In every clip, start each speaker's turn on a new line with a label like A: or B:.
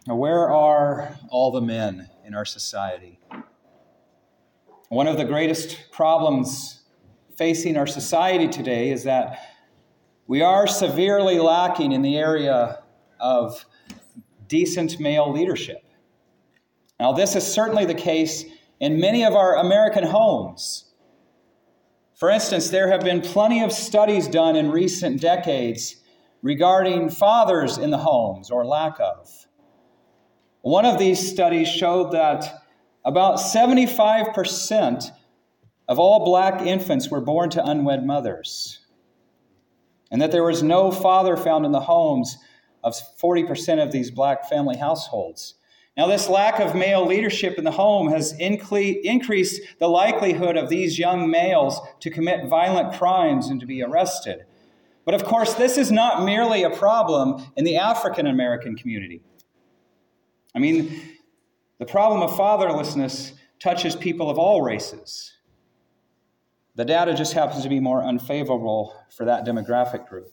A: Now, where are all the men in our society? One of the greatest problems facing our society today is that we are severely lacking in the area of decent male leadership. Now, this is certainly the case in many of our American homes. For instance, there have been plenty of studies done in recent decades regarding fathers in the homes, or lack of. One of these studies showed that about 75% of all black infants were born to unwed mothers, and that there was no father found in the homes of 40% of these black family households. Now, this lack of male leadership in the home has increased the likelihood of these young males to commit violent crimes and to be arrested. But of course, this is not merely a problem in the African American community. I mean, the problem of fatherlessness touches people of all races. The data just happens to be more unfavorable for that demographic group.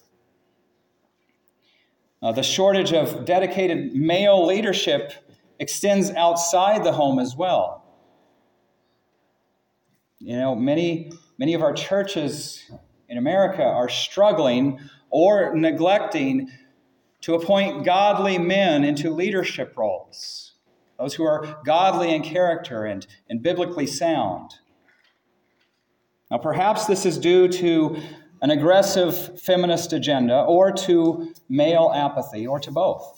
A: The shortage of dedicated male leadership extends outside the home as well. You know, many of our churches in America are struggling or neglecting to appoint godly men into leadership roles, those who are godly in character and biblically sound. Now, perhaps this is due to an aggressive feminist agenda, or to male apathy, or to both.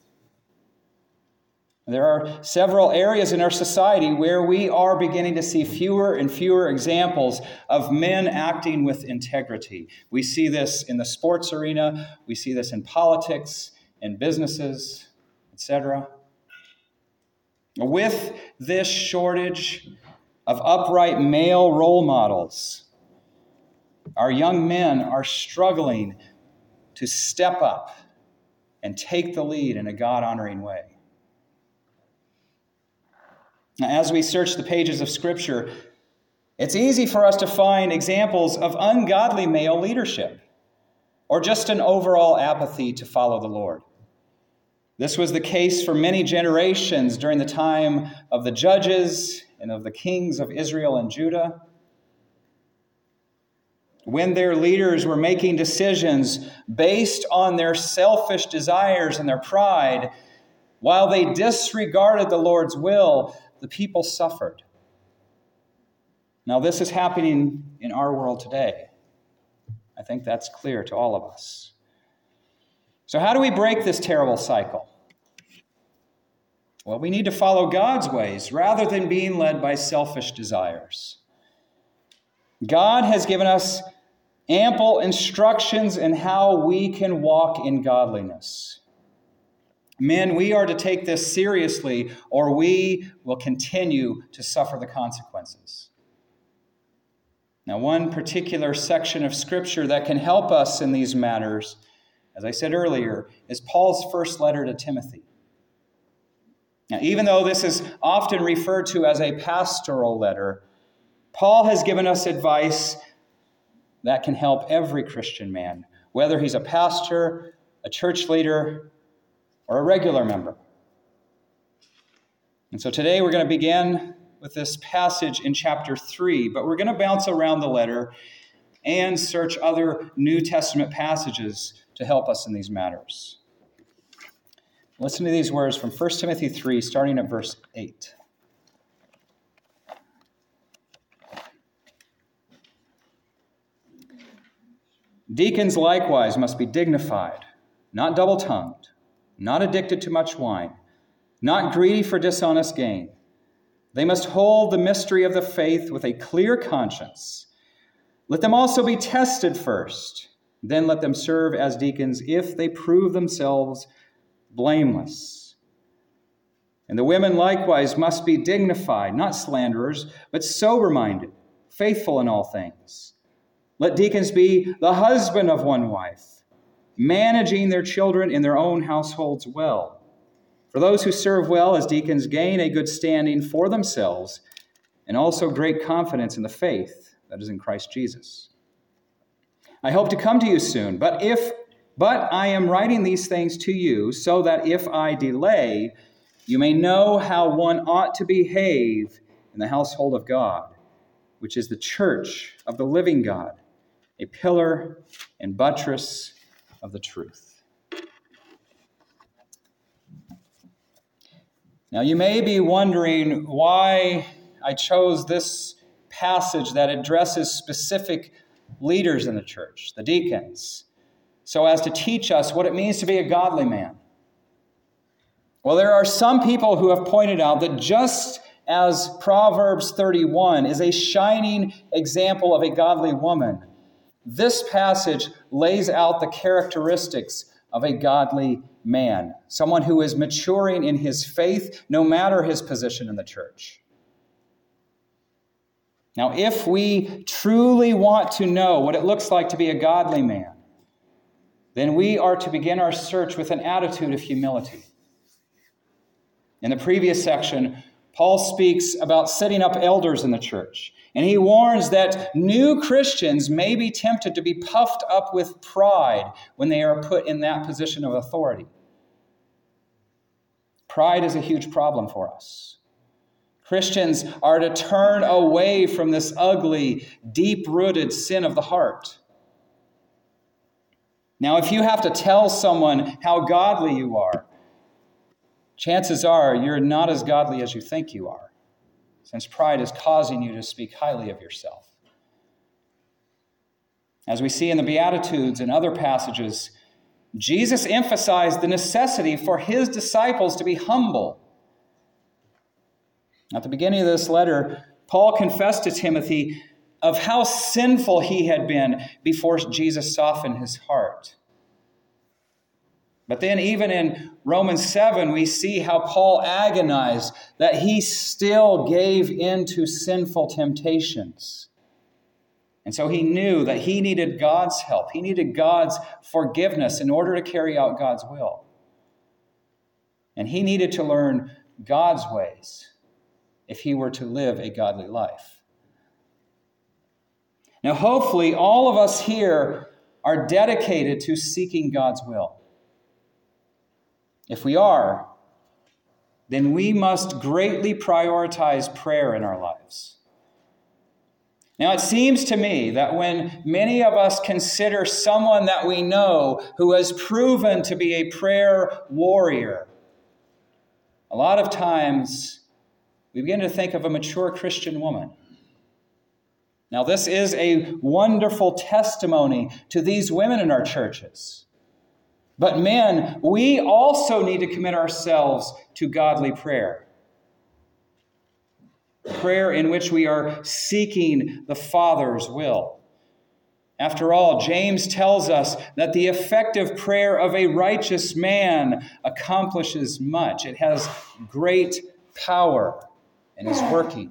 A: There are several areas in our society where we are beginning to see fewer and fewer examples of men acting with integrity. We see this in the sports arena, we see this in politics, in businesses, etc. With this shortage of upright male role models, our young men are struggling to step up and take the lead in a God-honoring way. Now, as we search the pages of Scripture, it's easy for us to find examples of ungodly male leadership, or just an overall apathy to follow the Lord. This was the case for many generations during the time of the judges and of the kings of Israel and Judah, when their leaders were making decisions based on their selfish desires and their pride. While they disregarded the Lord's will, the people suffered. Now, this is happening in our world today. I think that's clear to all of us. So how do we break this terrible cycle? Well, we need to follow God's ways rather than being led by selfish desires. God has given us ample instructions in how we can walk in godliness. Men, we are to take this seriously, or we will continue to suffer the consequences. Now, one particular section of Scripture that can help us in these matters, as I said earlier, is Paul's first letter to Timothy. Now, even though this is often referred to as a pastoral letter, Paul has given us advice that can help every Christian man, whether he's a pastor, a church leader, or a regular member. And so today we're going to begin with this passage in chapter 3, but we're going to bounce around the letter and search other New Testament passages to help us in these matters. Listen to these words from 1 Timothy 3, starting at verse 8. Deacons likewise must be dignified, not double-tongued, not addicted to much wine, not greedy for dishonest gain. They must hold the mystery of the faith with a clear conscience. Let them also be tested first, then let them serve as deacons if they prove themselves blameless. And the women likewise must be dignified, not slanderers, but sober-minded, faithful in all things. Let deacons be the husband of one wife, managing their children in their own households well. For those who serve well as deacons gain a good standing for themselves and also great confidence in the faith that is in Christ Jesus. I hope to come to you soon, but if But I am writing these things to you so that if I delay, you may know how one ought to behave in the household of God, which is the church of the living God, a pillar and buttress of the truth. Now, you may be wondering why I chose this passage that addresses specific leaders in the church, the deacons, so as to teach us what it means to be a godly man. Well, there are some people who have pointed out that just as Proverbs 31 is a shining example of a godly woman, this passage lays out the characteristics of a godly man, someone who is maturing in his faith, no matter his position in the church. Now, if we truly want to know what it looks like to be a godly man, then we are to begin our search with an attitude of humility. In the previous section, Paul speaks about setting up elders in the church, and he warns that new Christians may be tempted to be puffed up with pride when they are put in that position of authority. Pride is a huge problem for us. Christians are to turn away from this ugly, deep-rooted sin of the heart. Now, if you have to tell someone how godly you are, chances are you're not as godly as you think you are, since pride is causing you to speak highly of yourself. As we see in the Beatitudes and other passages, Jesus emphasized the necessity for his disciples to be humble. At the beginning of this letter, Paul confessed to Timothy of how sinful he had been before Jesus softened his heart. But then even in Romans 7, we see how Paul agonized that he still gave in to sinful temptations. And so he knew that he needed God's help. He needed God's forgiveness in order to carry out God's will. And he needed to learn God's ways if he were to live a godly life. Now, hopefully, all of us here are dedicated to seeking God's will. If we are, then we must greatly prioritize prayer in our lives. Now, it seems to me that when many of us consider someone that we know who has proven to be a prayer warrior, a lot of times we begin to think of a mature Christian woman. Now, this is a wonderful testimony to these women in our churches. But men, we also need to commit ourselves to godly prayer. Prayer in which we are seeking the Father's will. After all, James tells us that the effective prayer of a righteous man accomplishes much. It has great power and is working.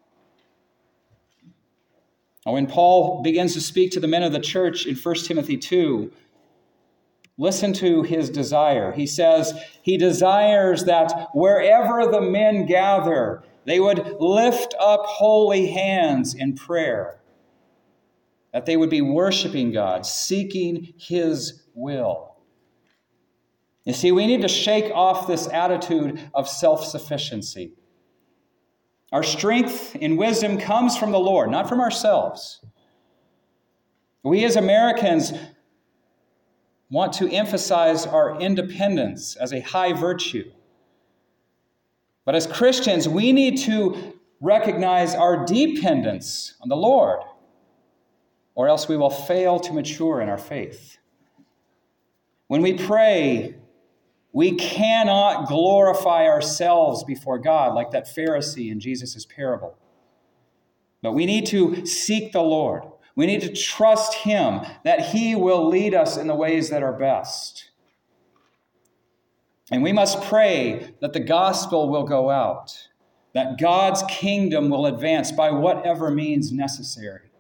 A: When Paul begins to speak to the men of the church in 1 Timothy 2, listen to his desire. He says he desires that wherever the men gather, they would lift up holy hands in prayer, that they would be worshiping God, seeking his will. You see, we need to shake off this attitude of self-sufficiency. Our strength in wisdom comes from the Lord, not from ourselves. We as Americans want to emphasize our independence as a high virtue. But as Christians, we need to recognize our dependence on the Lord, or else we will fail to mature in our faith. When we pray, we cannot glorify ourselves before God like that Pharisee in Jesus' parable. But we need to seek the Lord. We need to trust him that he will lead us in the ways that are best. And we must pray that the gospel will go out, that God's kingdom will advance by whatever means necessary.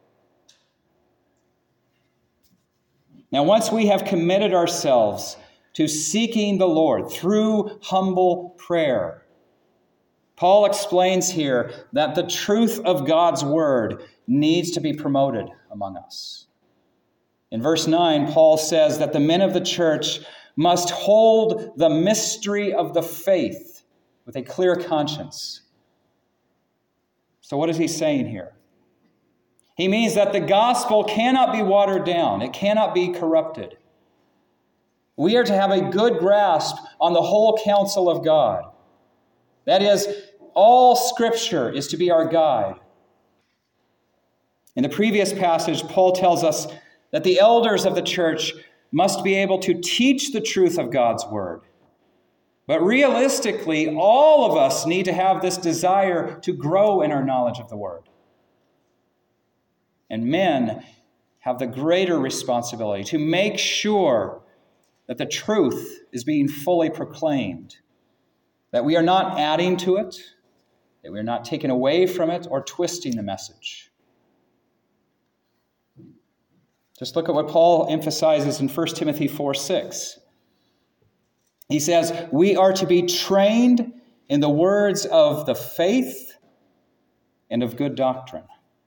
A: Now, once we have committed ourselves to seeking the Lord through humble prayer, Paul explains here that the truth of God's word needs to be promoted among us. In verse 9, Paul says that the men of the church must hold the mystery of the faith with a clear conscience. So what is he saying here? He means that the gospel cannot be watered down. It cannot be corrupted. We are to have a good grasp on the whole counsel of God. That is, all Scripture is to be our guide. In the previous passage, Paul tells us that the elders of the church must be able to teach the truth of God's word. But realistically, all of us need to have this desire to grow in our knowledge of the word. And men have the greater responsibility to make sure that the truth is being fully proclaimed, that we are not adding to it, that we are not taking away from it or twisting the message. Just look at what Paul emphasizes in 1 Timothy 4:6. He says, we are to be trained in the words of the faith and of good doctrine.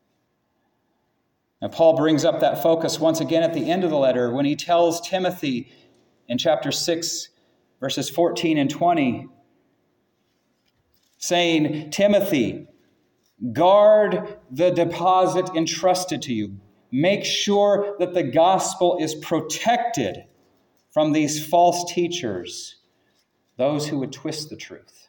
A: Now, Paul brings up that focus once again at the end of the letter when he tells Timothy in chapter 6, verses 14 and 20, saying, Timothy, guard the deposit entrusted to you. Make sure that the gospel is protected from these false teachers, those who would twist the truth.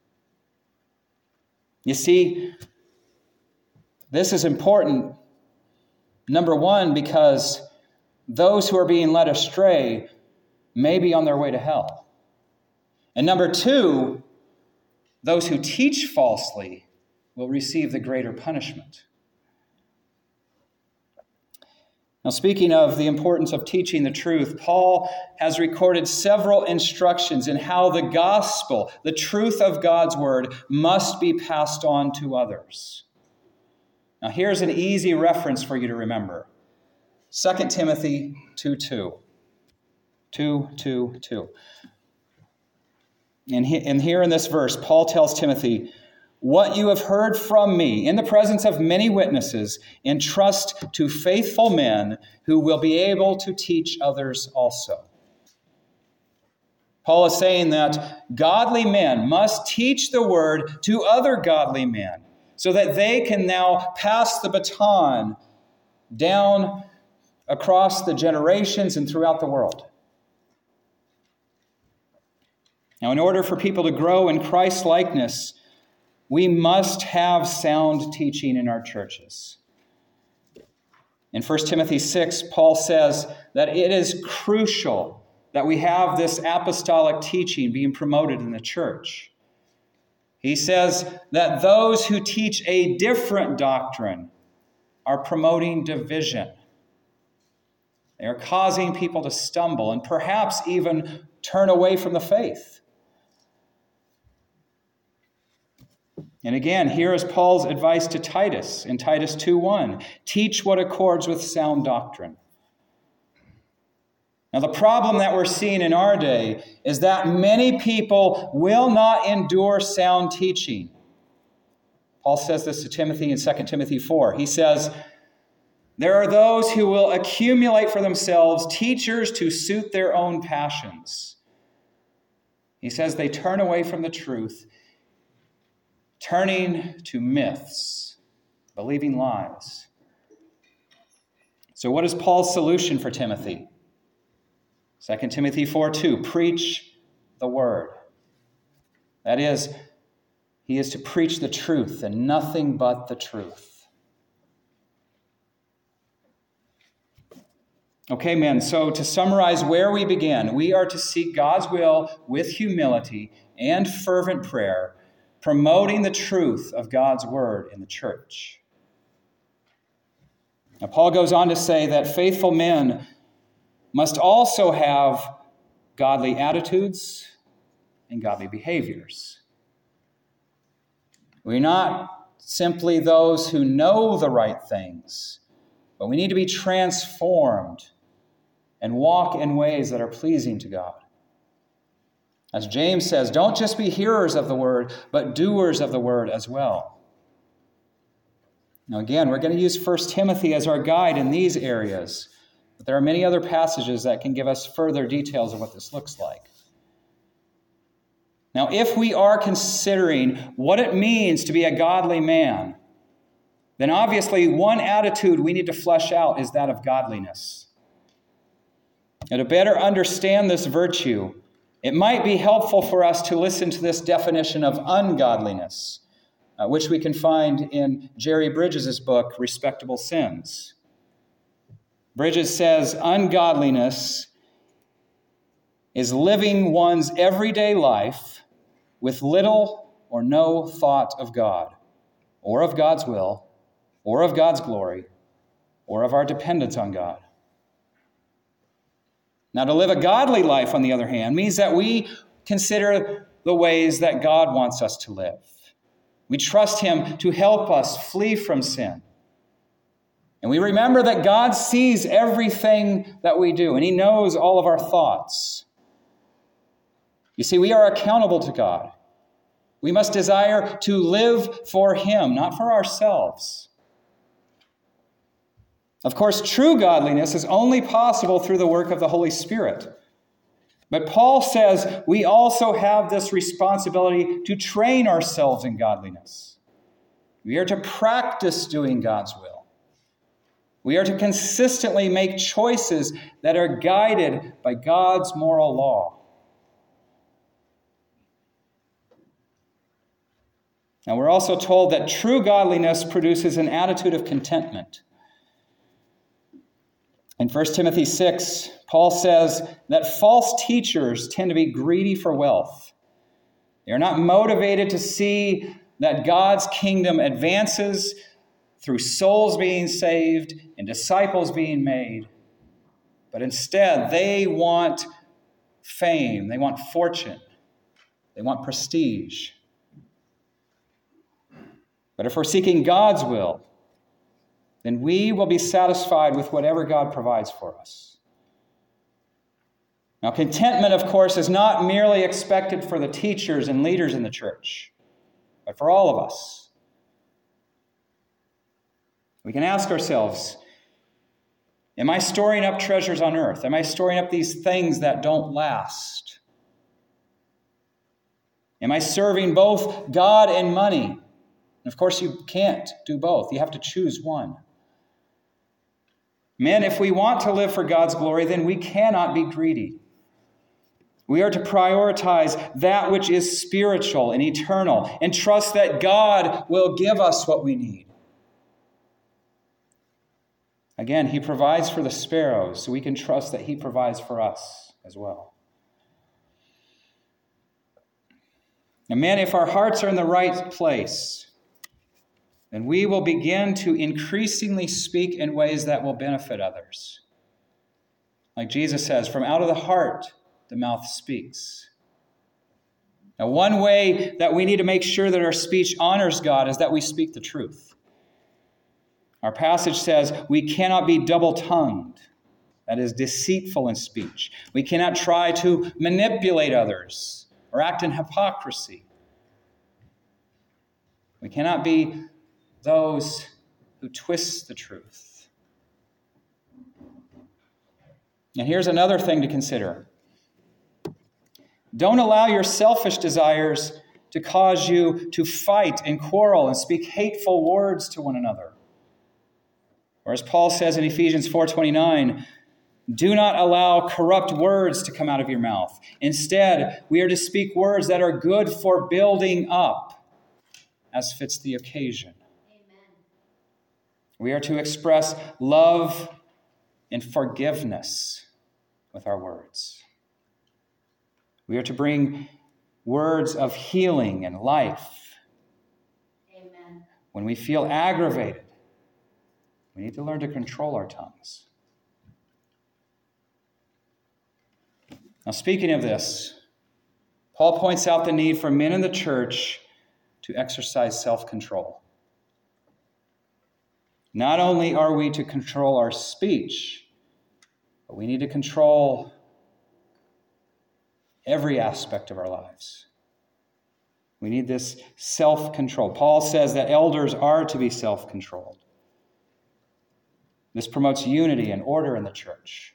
A: You see, this is important, number one, because those who are being led astray may be on their way to hell. And number two, those who teach falsely will receive the greater punishment. Now, speaking of the importance of teaching the truth, Paul has recorded several instructions in how the gospel, the truth of God's word, must be passed on to others. Now, here's an easy reference for you to remember. 2 Timothy 2:2. 2:2. And here in this verse, Paul tells Timothy, what you have heard from me in the presence of many witnesses, entrust to faithful men who will be able to teach others also. Paul is saying that godly men must teach the word to other godly men so that they can now pass the baton down across the generations and throughout the world. Now, in order for people to grow in Christ-likeness, we must have sound teaching in our churches. In 1 Timothy 6, Paul says that it is crucial that we have this apostolic teaching being promoted in the church. He says that those who teach a different doctrine are promoting division. They are causing people to stumble and perhaps even turn away from the faith. And again, here is Paul's advice to Titus in Titus 2:1. Teach what accords with sound doctrine. Now, the problem that we're seeing in our day is that many people will not endure sound teaching. Paul says this to Timothy in 2 Timothy 4. He says, there are those who will accumulate for themselves teachers to suit their own passions. He says they turn away from the truth, turning to myths, believing lies. So what is Paul's solution for Timothy? 2 Timothy 4:2, preach the word. That is, he is to preach the truth and nothing but the truth. Okay, men, so to summarize where we began, we are to seek God's will with humility and fervent prayer, promoting the truth of God's word in the church. Now, Paul goes on to say that faithful men must also have godly attitudes and godly behaviors. We're not simply those who know the right things, but we need to be transformed and walk in ways that are pleasing to God. As James says, don't just be hearers of the word, but doers of the word as well. Now again, we're going to use 1 Timothy as our guide in these areas. But there are many other passages that can give us further details of what this looks like. Now, if we are considering what it means to be a godly man, then obviously one attitude we need to flesh out is that of godliness. And to better understand this virtue, it might be helpful for us to listen to this definition of ungodliness, which we can find in Jerry Bridges' book, Respectable Sins. Bridges says, ungodliness is living one's everyday life with little or no thought of God, or of God's will, or of God's glory, or of our dependence on God. Now, to live a godly life, on the other hand, means that we consider the ways that God wants us to live. We trust Him to help us flee from sin. And we remember that God sees everything that we do, and He knows all of our thoughts. You see, we are accountable to God. We must desire to live for Him, not for ourselves. Of course, true godliness is only possible through the work of the Holy Spirit. But Paul says we also have this responsibility to train ourselves in godliness. We are to practice doing God's will. We are to consistently make choices that are guided by God's moral law. Now, we're also told that true godliness produces an attitude of contentment. In 1 Timothy 6, Paul says that false teachers tend to be greedy for wealth. They are not motivated to see that God's kingdom advances through souls being saved and disciples being made. But instead, they want fame, they want fortune, they want prestige. But if we're seeking God's will, then we will be satisfied with whatever God provides for us. Now, contentment, of course, is not merely expected for the teachers and leaders in the church, but for all of us. We can ask ourselves, am I storing up treasures on earth? Am I storing up these things that don't last? Am I serving both God and money? Of course, you can't do both. You have to choose one. Men, if we want to live for God's glory, then we cannot be greedy. We are to prioritize that which is spiritual and eternal and trust that God will give us what we need. Again, He provides for the sparrows, so we can trust that He provides for us as well. And men, if our hearts are in the right place, then we will begin to increasingly speak in ways that will benefit others. Like Jesus says, from out of the heart, the mouth speaks. Now, one way that we need to make sure that our speech honors God is that we speak the truth. Our passage says we cannot be double-tongued, that is, deceitful in speech. We cannot try to manipulate others or act in hypocrisy. We cannot be those who twist the truth. And here's another thing to consider. Don't allow your selfish desires to cause you to fight and quarrel and speak hateful words to one another. Or as Paul says in Ephesians 4:29, do not allow corrupt words to come out of your mouth. Instead, we are to speak words that are good for building up, as fits the occasion. We are to express love and forgiveness with our words. We are to bring words of healing and life. Amen. When we feel aggravated, we need to learn to control our tongues. Now, speaking of this, Paul points out the need for men in the church to exercise self-control. Not only are we to control our speech, but we need to control every aspect of our lives. We need this self-control. Paul says that elders are to be self-controlled. This promotes unity and order in the church.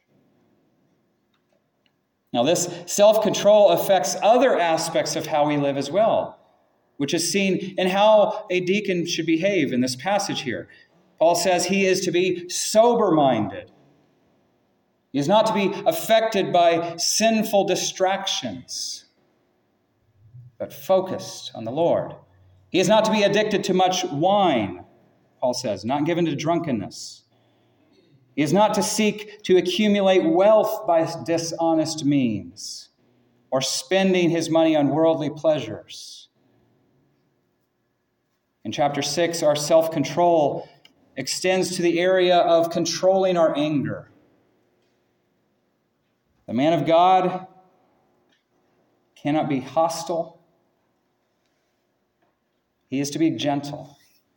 A: Now, this self-control affects other aspects of how we live as well, which is seen in how a deacon should behave in this passage here. Paul says he is to be sober-minded. He is not to be affected by sinful distractions, but focused on the Lord. He is not to be addicted to much wine, Paul says, not given to drunkenness. He is not to seek to accumulate wealth by dishonest means or spending his money on worldly pleasures. In chapter 6, our self-control extends to the area of controlling our anger. The man of God cannot be hostile. He is to be gentle.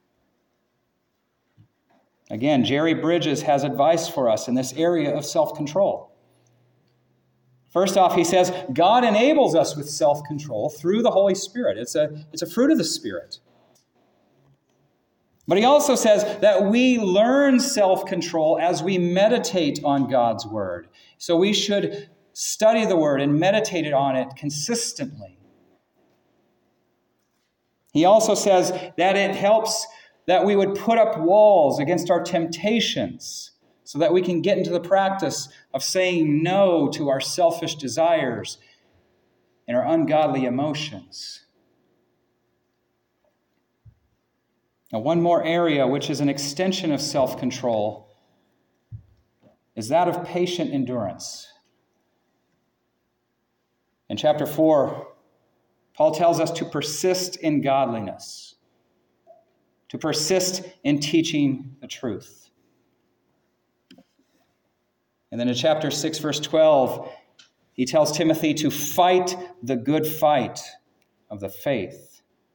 A: Again, Jerry Bridges has advice for us in this area of self-control. First off, he says, God enables us with self-control through the Holy Spirit. It's a fruit of the Spirit. But he also says that we learn self-control as we meditate on God's Word. So we should study the Word and meditate on it consistently. He also says that it helps that we would put up walls against our temptations so that we can get into the practice of saying no to our selfish desires and our ungodly emotions. Now, one more area which is an extension of self-control is that of patient endurance. In chapter 4, Paul tells us to persist in godliness, to persist in teaching the truth. And then in chapter 6, verse 12, he tells Timothy to fight the good fight of the faith.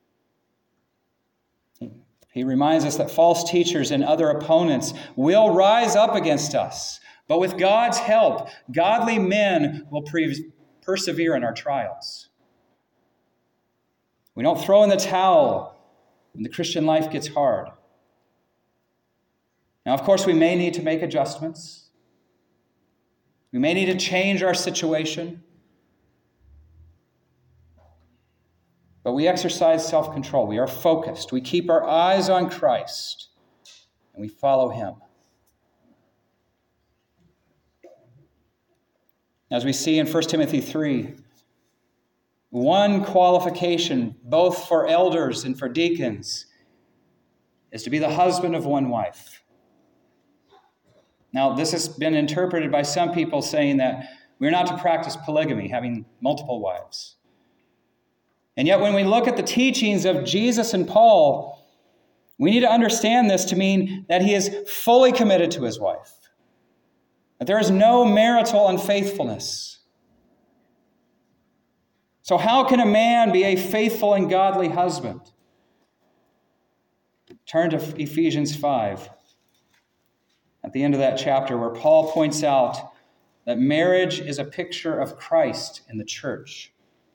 A: He reminds us that false teachers and other opponents will rise up against us, but with God's help, godly men will persevere in our trials. We don't throw in the towel when the Christian life gets hard. Now, of course, we may need to make adjustments. We may need to change our situation. But we exercise self-control. We are focused. We keep our eyes on Christ, and we follow him. As we see in 1 Timothy 3, one qualification, both for elders and for deacons, is to be the husband of one wife. Now, this has been interpreted by some people saying that we're not to practice polygamy, having multiple wives. And yet, when we look at the teachings of Jesus and Paul, we need to understand this to mean that he is fully committed to his wife, that there is no marital unfaithfulness. So how can a man be a faithful and godly husband? Turn to Ephesians 5, at the end of that chapter, where Paul points out that marriage is a picture of Christ in the church.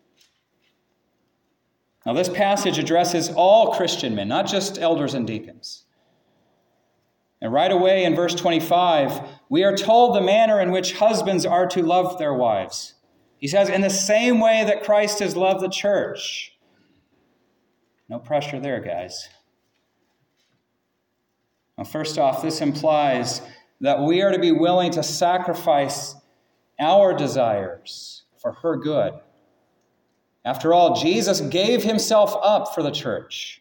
A: Now, this passage addresses all Christian men, not just elders and deacons. And right away in verse 25, we are told the manner in which husbands are to love their wives. He says, in the same way that Christ has loved the church. No pressure there, guys. Now, first off, this implies that we are to be willing to sacrifice our desires for her good. After all, Jesus gave himself up for the church.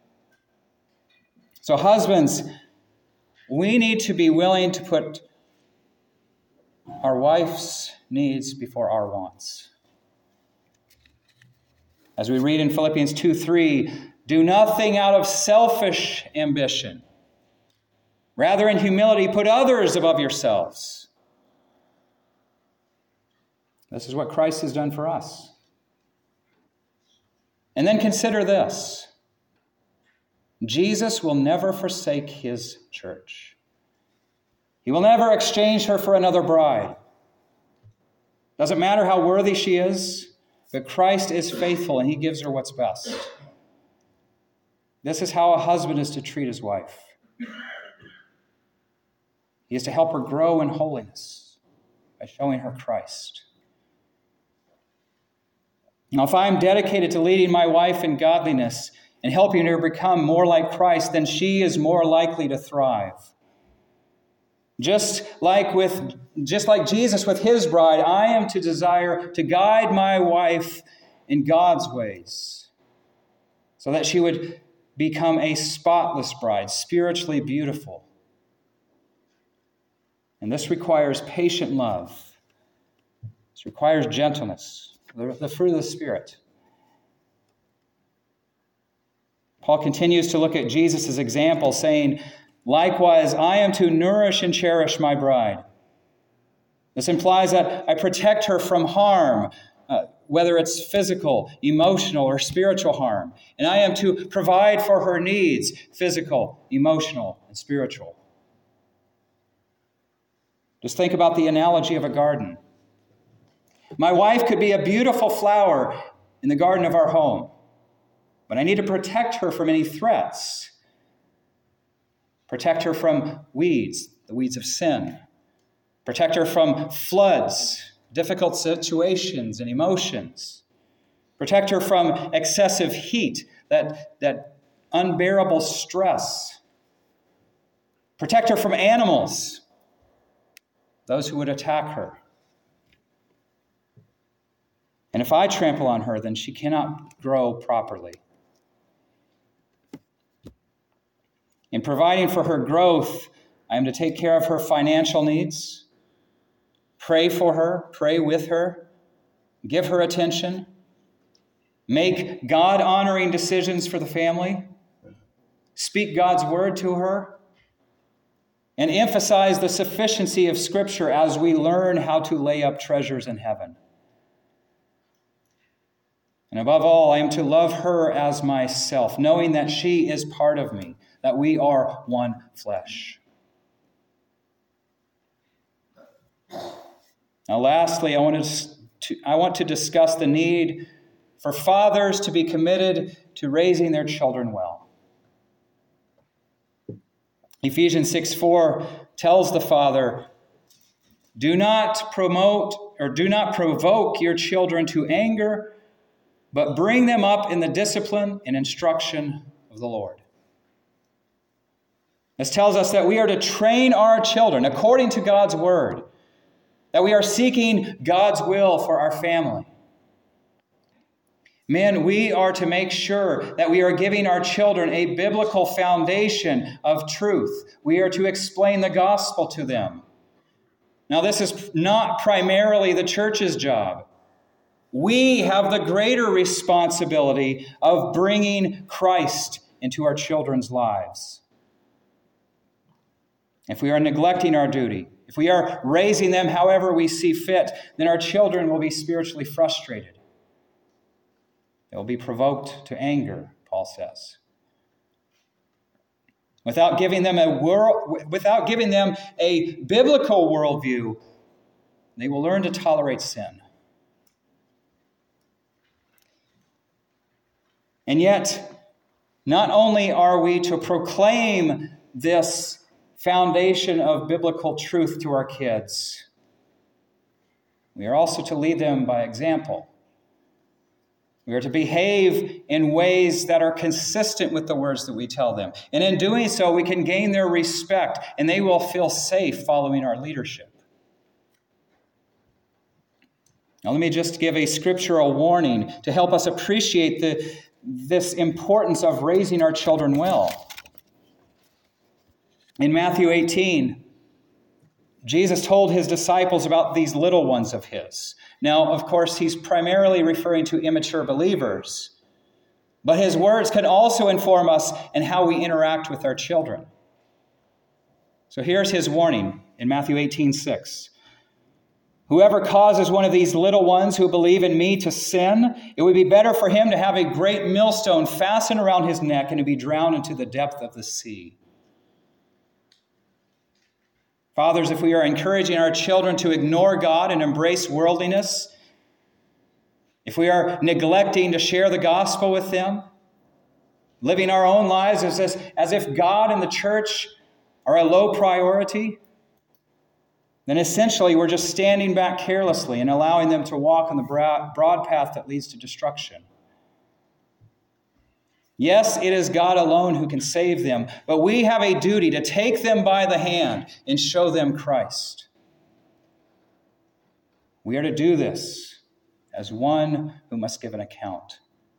A: So husbands, we need to be willing to put our wife's needs before our wants. As we read in Philippians 2:3, do nothing out of selfish ambition. Rather, in humility, put others above yourselves. This is what Christ has done for us. And then consider this. Jesus will never forsake his church. He will never exchange her for another bride. Doesn't matter how worthy she is, but Christ is faithful and he gives her what's best. This is how a husband is to treat his wife. He is to help her grow in holiness by showing her Christ. Now, if I am dedicated to leading my wife in godliness and helping her become more like Christ, then she is more likely to thrive. Just like Jesus with his bride, I am to desire to guide my wife in God's ways so that she would become a spotless bride, spiritually beautiful. And this requires patient love. This requires gentleness, the fruit of the Spirit. Paul continues to look at Jesus' example, saying, likewise, I am to nourish and cherish my bride. This implies that I protect her from harm, whether it's physical, emotional, or spiritual harm. And I am to provide for her needs, physical, emotional, and spiritual. Just think about the analogy of a garden. My wife could be a beautiful flower in the garden of our home, but I need to protect her from any threats. Protect her from weeds, the weeds of sin. Protect her from floods, difficult situations and emotions. Protect her from excessive heat, that unbearable stress. Protect her from animals, those who would attack her. And if I trample on her, then she cannot grow properly. In providing for her growth, I am to take care of her financial needs, pray for her, pray with her, give her attention, make God-honoring decisions for the family, speak God's word to her, and emphasize the sufficiency of Scripture as we learn how to lay up treasures in heaven. And above all, I am to love her as myself, knowing that she is part of me, that we are one flesh. Now, lastly, I want to discuss the need for fathers to be committed to raising their children well. Ephesians 6:4 tells the father, do not provoke your children to anger, but bring them up in the discipline and instruction of the Lord. This tells us that we are to train our children according to God's word, that we are seeking God's will for our family. Men, we are to make sure that we are giving our children a biblical foundation of truth. We are to explain the gospel to them. Now, this is not primarily the church's job. We have the greater responsibility of bringing Christ into our children's lives. If we are neglecting our duty, if we are raising them however we see fit, then our children will be spiritually frustrated. They will be provoked to anger, Paul says. Without giving them a biblical worldview, they will learn to tolerate sin. And yet, not only are we to proclaim this foundation of biblical truth to our kids, we are also to lead them by example. We are to behave in ways that are consistent with the words that we tell them. And in doing so, we can gain their respect, and they will feel safe following our leadership. Now, let me just give a scriptural warning to help us appreciate this importance of raising our children well. In Matthew 18, Jesus told his disciples about these little ones of his. Now, of course, he's primarily referring to immature believers, but his words can also inform us in how we interact with our children. So here's his warning in Matthew 18:6. Whoever causes one of these little ones who believe in me to sin, it would be better for him to have a great millstone fastened around his neck and to be drowned into the depth of the sea. Fathers, if we are encouraging our children to ignore God and embrace worldliness, if we are neglecting to share the gospel with them, living our own lives as if God and the church are a low priority, then essentially we're just standing back carelessly and allowing them to walk on the broad path that leads to destruction. Yes, it is God alone who can save them, but we have a duty to take them by the hand and show them Christ. We are to do this as one who must give an account.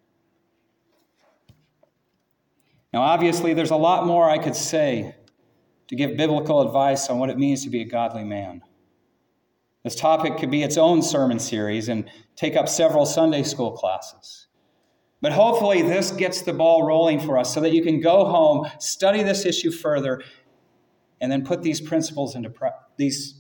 A: Now, obviously, there's a lot more I could say to give biblical advice on what it means to be a godly man. This topic could be its own sermon series and take up several Sunday school classes. But hopefully this gets the ball rolling for us so that you can go home, study this issue further, and then put these principles into practice.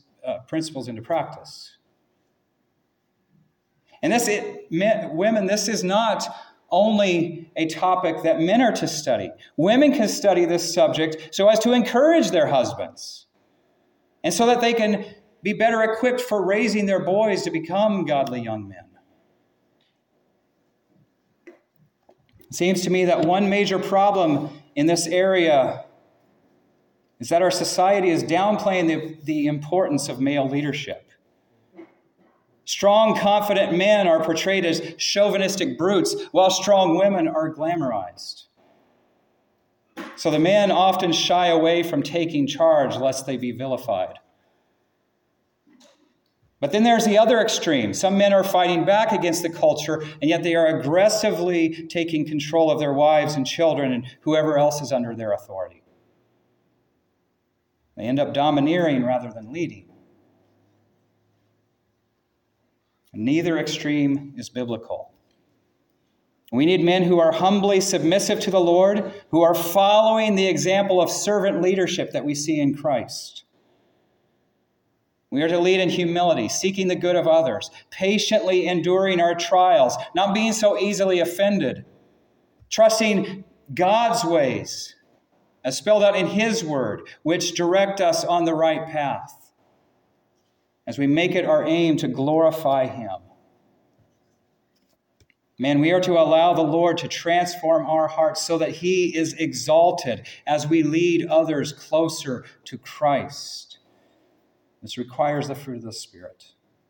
A: And women, this is not only a topic that men are to study. Women can study this subject so as to encourage their husbands and so that they can be better equipped for raising their boys to become godly young men. It seems to me that one major problem in this area is that our society is downplaying the importance of male leadership. Strong, confident men are portrayed as chauvinistic brutes, while strong women are glamorized. So the men often shy away from taking charge lest they be vilified. But then there's the other extreme. Some men are fighting back against the culture, and yet they are aggressively taking control of their wives and children and whoever else is under their authority. They end up domineering rather than leading. Neither extreme is biblical. We need men who are humbly submissive to the Lord, who are following the example of servant leadership that we see in Christ. We are to lead in humility, seeking the good of others, patiently enduring our trials, not being so easily offended, trusting God's ways, as spelled out in His Word, which direct us on the right path, as we make it our aim to glorify Him. Man, we are to allow the Lord to transform our hearts so that He is exalted as we lead others closer to Christ. This requires the fruit of the Spirit.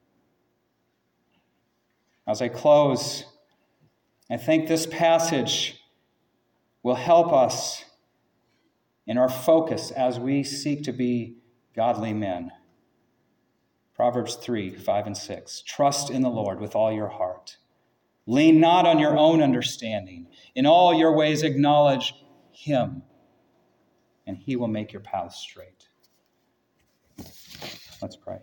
A: As I close, I think this passage will help us in our focus as we seek to be godly men. Proverbs 3:5-6. Trust in the Lord with all your heart. Lean not on your own understanding. In all your ways acknowledge Him, and He will make your paths straight. Let's pray.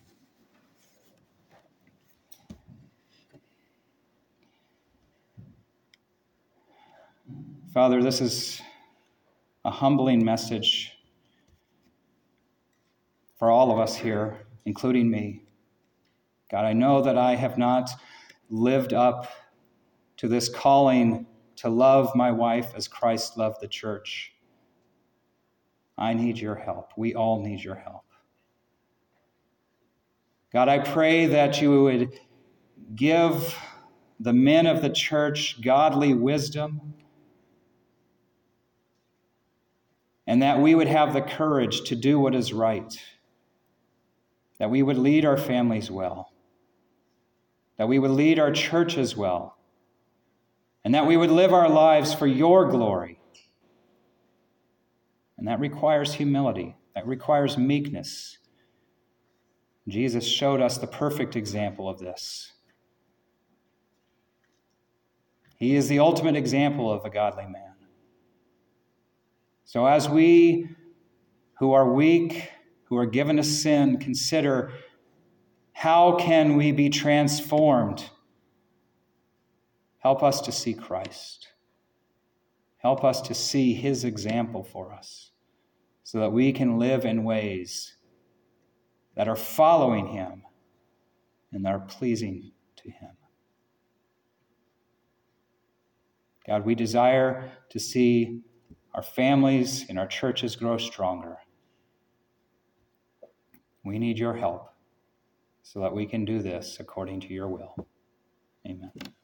A: Father, this is a humbling message for all of us here, including me. God, I know that I have not lived up to this calling to love my wife as Christ loved the church. I need your help. We all need your help. God, I pray that you would give the men of the church godly wisdom, and that we would have the courage to do what is right, that we would lead our families well, that we would lead our churches well, and that we would live our lives for your glory. And that requires humility, that requires meekness. Jesus showed us the perfect example of this. He is the ultimate example of a godly man. So as we who are weak, who are given to sin, consider how can we be transformed, help us to see Christ. Help us to see His example for us so that we can live in ways that are following Him and that are pleasing to Him. God, we desire to see our families and our churches grow stronger. We need your help so that we can do this according to your will. Amen.